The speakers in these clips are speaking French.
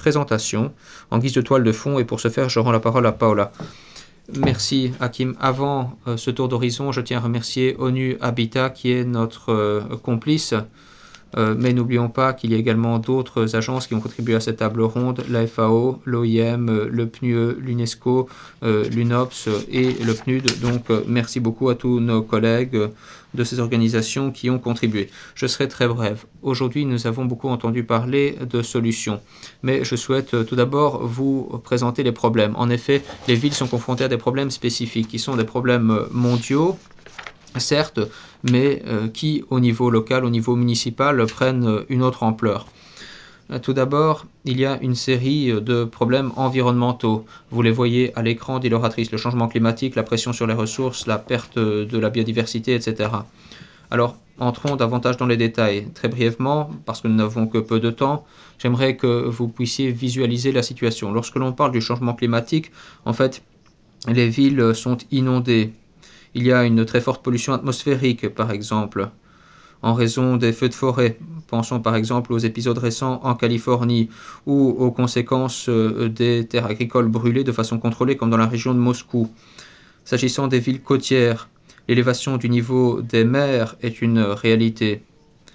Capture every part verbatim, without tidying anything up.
présentation en guise de toile de fond. Et pour ce faire, je rends la parole à Paola. Merci Hakim. Avant euh, ce tour d'horizon, je tiens à remercier ONU Habitat qui est notre euh, complice. Euh, mais n'oublions pas qu'il y a également d'autres agences qui ont contribué à cette table ronde, la F A O, l'O I M, le P N U E, l'UNESCO, euh, l'UNOPS et le P N U D. Donc euh, merci beaucoup à tous nos collègues euh, de ces organisations qui ont contribué. Je serai très bref. Aujourd'hui, nous avons beaucoup entendu parler de solutions, mais je souhaite euh, tout d'abord vous présenter les problèmes. En effet, les villes sont confrontées à des problèmes spécifiques qui sont des problèmes mondiaux, certes, mais euh, qui, au niveau local, au niveau municipal, prennent euh, une autre ampleur. Euh, tout d'abord, il y a une série de problèmes environnementaux. Vous les voyez à l'écran, dit l'oratrice, le changement climatique, la pression sur les ressources, la perte de la biodiversité, et cetera. Alors, entrons davantage dans les détails. Très brièvement, parce que nous n'avons que peu de temps, j'aimerais que vous puissiez visualiser la situation. Lorsque l'on parle du changement climatique, en fait, les villes sont inondées. Il y a une très forte pollution atmosphérique, par exemple, en raison des feux de forêt. Pensons par exemple aux épisodes récents en Californie ou aux conséquences des terres agricoles brûlées de façon contrôlée, comme dans la région de Moscou. S'agissant des villes côtières, l'élévation du niveau des mers est une réalité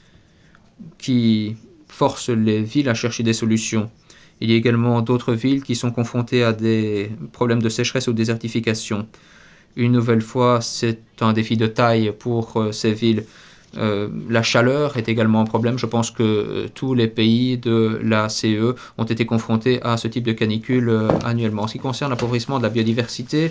qui force les villes à chercher des solutions. Il y a également d'autres villes qui sont confrontées à des problèmes de sécheresse ou de désertification. Une nouvelle fois, c'est un défi de taille pour euh, ces villes. Euh, la chaleur est également un problème. Je pense que euh, tous les pays de la C E ont été confrontés à ce type de canicule euh, annuellement. En ce qui concerne l'appauvrissement de la biodiversité,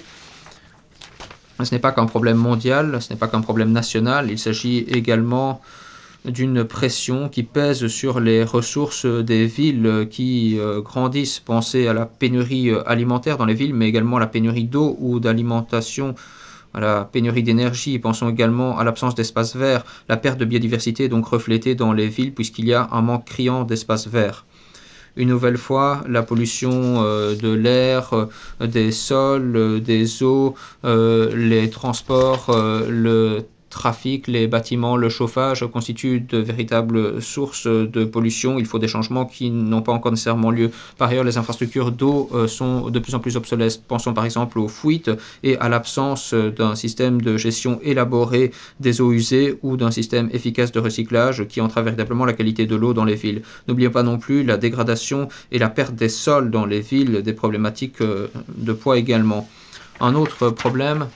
ce n'est pas qu'un problème mondial, ce n'est pas qu'un problème national. Il s'agit également d'une pression qui pèse sur les ressources des villes qui euh, grandissent. Pensez à la pénurie alimentaire dans les villes, mais également à la pénurie d'eau ou d'alimentation, à la pénurie d'énergie. Pensons également à l'absence d'espaces verts, la perte de biodiversité donc reflétée dans les villes puisqu'il y a un manque criant d'espaces verts. Une nouvelle fois, la pollution euh, de l'air, euh, des sols, euh, des eaux, euh, les transports, euh, le trafic, les bâtiments, le chauffage constituent de véritables sources de pollution. Il faut des changements qui n'ont pas encore nécessairement lieu. Par ailleurs, les infrastructures d'eau euh, sont de plus en plus obsolètes. Pensons par exemple aux fuites et à l'absence d'un système de gestion élaboré des eaux usées ou d'un système efficace de recyclage qui entrave véritablement la qualité de l'eau dans les villes. N'oublions pas non plus la dégradation et la perte des sols dans les villes, des problématiques de poids également. Un autre problème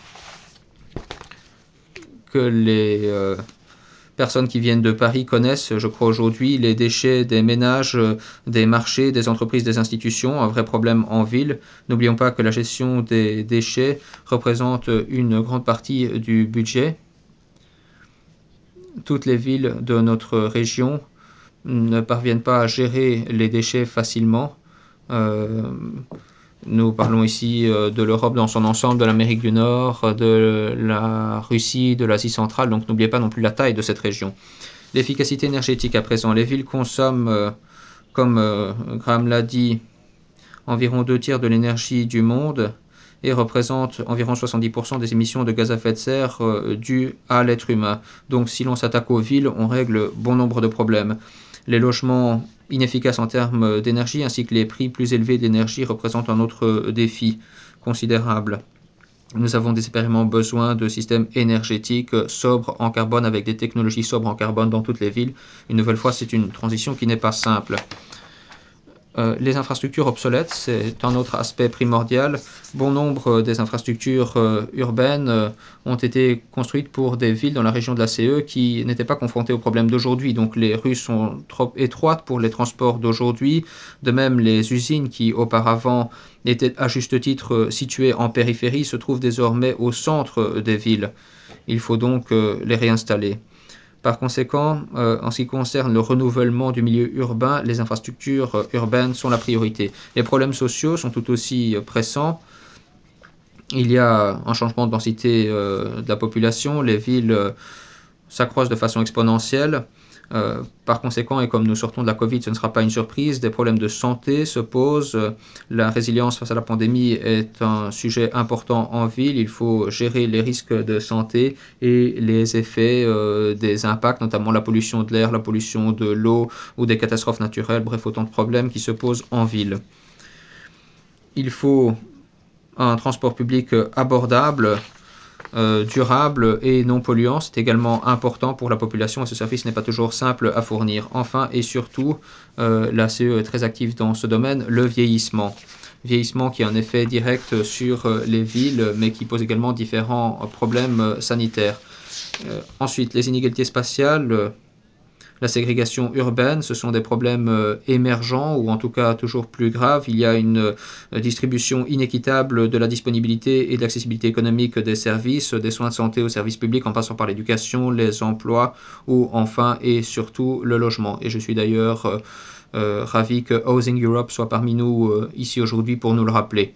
que les euh, personnes qui viennent de Paris connaissent, je crois aujourd'hui, les déchets des ménages, des marchés, des entreprises, des institutions, un vrai problème en ville. N'oublions pas que la gestion des déchets représente une grande partie du budget. Toutes les villes de notre région ne parviennent pas à gérer les déchets facilement. Euh, Nous parlons ici de l'Europe dans son ensemble, de l'Amérique du Nord, de la Russie, de l'Asie centrale, donc n'oubliez pas non plus la taille de cette région. L'efficacité énergétique à présent. Les villes consomment, euh, comme euh, Graham l'a dit, environ deux tiers de l'énergie du monde et représentent environ soixante-dix pour cent des émissions de gaz à effet de serre euh, dues à l'être humain. Donc si l'on s'attaque aux villes, on règle bon nombre de problèmes. Les logements inefficaces en termes d'énergie ainsi que les prix plus élevés d'énergie représentent un autre défi considérable. Nous avons désespérément besoin de systèmes énergétiques sobres en carbone avec des technologies sobres en carbone dans toutes les villes. Une nouvelle fois, c'est une transition qui n'est pas simple. Euh, les infrastructures obsolètes, c'est un autre aspect primordial. Bon nombre des infrastructures euh, urbaines euh, ont été construites pour des villes dans la région de la C E qui n'étaient pas confrontées aux problèmes d'aujourd'hui. Donc les rues sont trop étroites pour les transports d'aujourd'hui. De même, les usines qui auparavant étaient à juste titre situées en périphérie se trouvent désormais au centre des villes. Il faut donc euh, les réinstaller. Par conséquent, euh, en ce qui concerne le renouvellement du milieu urbain, les infrastructures euh, urbaines sont la priorité. Les problèmes sociaux sont tout aussi euh, pressants. Il y a un changement de densité euh, de la population. Les villes euh, s'accroissent de façon exponentielle. Euh, par conséquent, et comme nous sortons de la Covid, ce ne sera pas une surprise, des problèmes de santé se posent. La résilience face à la pandémie est un sujet important en ville. Il faut gérer les risques de santé et les effets euh, des impacts, notamment la pollution de l'air, la pollution de l'eau ou des catastrophes naturelles, bref, autant de problèmes qui se posent en ville. Il faut un transport public abordable, Euh, durable et non polluant, c'est également important pour la population et ce service n'est pas toujours simple à fournir. Enfin et surtout, euh, la C E est très active dans ce domaine, le vieillissement. Vieillissement qui a un effet direct sur euh, les villes, mais qui pose également différents euh, problèmes euh, sanitaires. Euh, ensuite, les inégalités spatiales. Euh, La ségrégation urbaine, ce sont des problèmes euh, émergents ou en tout cas toujours plus graves. Il y a une euh, distribution inéquitable de la disponibilité et de l'accessibilité économique des services, des soins de santé aux services publics en passant par l'éducation, les emplois ou enfin et surtout le logement. Et je suis d'ailleurs euh, euh, ravi que Housing Europe soit parmi nous euh, ici aujourd'hui pour nous le rappeler.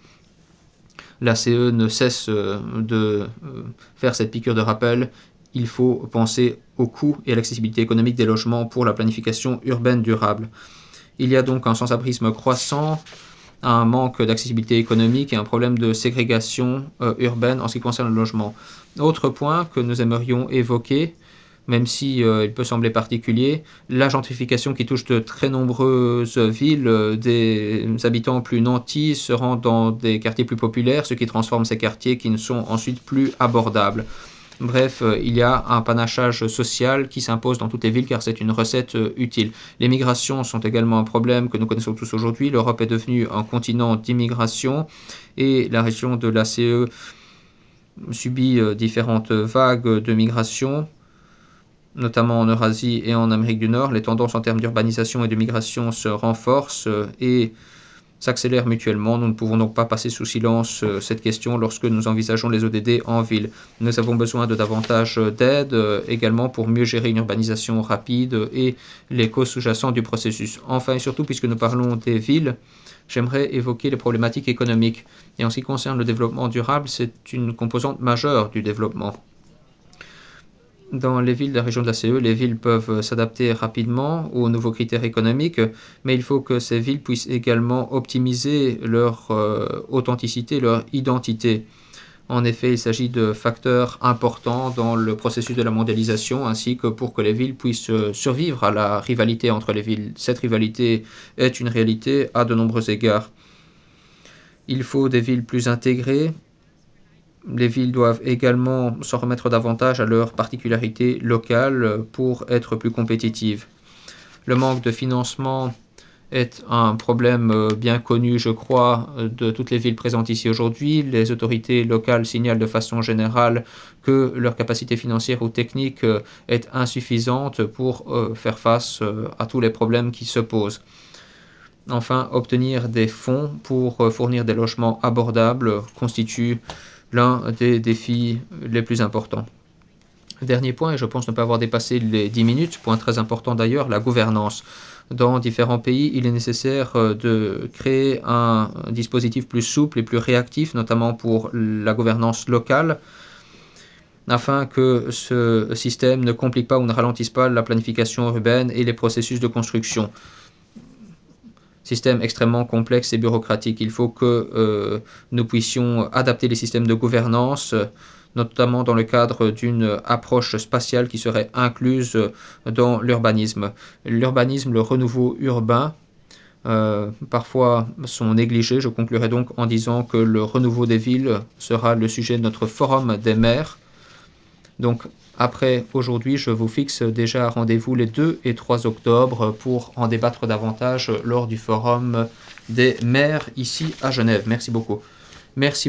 La C E ne cesse euh, de euh, faire cette piqûre de rappel. Il faut penser au coût et à l'accessibilité économique des logements pour la planification urbaine durable. Il y a donc un sans-abrisme croissant, un manque d'accessibilité économique et un problème de ségrégation euh, urbaine en ce qui concerne le logement. Autre point que nous aimerions évoquer, même si euh, il peut sembler particulier, la gentrification qui touche de très nombreuses villes, euh, des habitants plus nantis se rendent dans des quartiers plus populaires, ce qui transforme ces quartiers qui ne sont ensuite plus abordables. Bref, euh, il y a un panachage social qui s'impose dans toutes les villes car c'est une recette euh, utile. Les migrations sont également un problème que nous connaissons tous aujourd'hui. L'Europe est devenue un continent d'immigration et la région de l'A C E subit euh, différentes vagues de migration, notamment en Eurasie et en Amérique du Nord. Les tendances en termes d'urbanisation et de migration se renforcent euh, et s'accélèrent mutuellement. Nous ne pouvons donc pas passer sous silence euh, cette question lorsque nous envisageons les O D D en ville. Nous avons besoin de davantage d'aide euh, également pour mieux gérer une urbanisation rapide et les causes sous-jacentes du processus. Enfin et surtout, puisque nous parlons des villes, j'aimerais évoquer les problématiques économiques. Et en ce qui concerne le développement durable, c'est une composante majeure du développement. Dans les villes de la région de la C E, les villes peuvent s'adapter rapidement aux nouveaux critères économiques, mais il faut que ces villes puissent également optimiser leur euh, authenticité, leur identité. En effet, il s'agit de facteurs importants dans le processus de la mondialisation, ainsi que pour que les villes puissent survivre à la rivalité entre les villes. Cette rivalité est une réalité à de nombreux égards. Il faut des villes plus intégrées. Les villes doivent également s'en remettre davantage à leurs particularités locales pour être plus compétitives. Le manque de financement est un problème bien connu, je crois, de toutes les villes présentes ici aujourd'hui. Les autorités locales signalent de façon générale que leur capacité financière ou technique est insuffisante pour faire face à tous les problèmes qui se posent. Enfin, obtenir des fonds pour fournir des logements abordables constitue l'un des défis les plus importants. Dernier point, et je pense ne pas avoir dépassé les dix minutes, point très important d'ailleurs, la gouvernance. Dans différents pays, il est nécessaire de créer un dispositif plus souple et plus réactif, notamment pour la gouvernance locale, afin que ce système ne complique pas ou ne ralentisse pas la planification urbaine et les processus de construction. Système extrêmement complexe et bureaucratique. Il faut que euh, nous puissions adapter les systèmes de gouvernance, notamment dans le cadre d'une approche spatiale qui serait incluse dans l'urbanisme. L'urbanisme, le renouveau urbain, euh, parfois sont négligés. Je conclurai donc en disant que le renouveau des villes sera le sujet de notre forum des maires. Donc, après aujourd'hui, je vous fixe déjà rendez-vous les deux et trois octobre pour en débattre davantage lors du forum des maires ici à Genève. Merci beaucoup. Merci.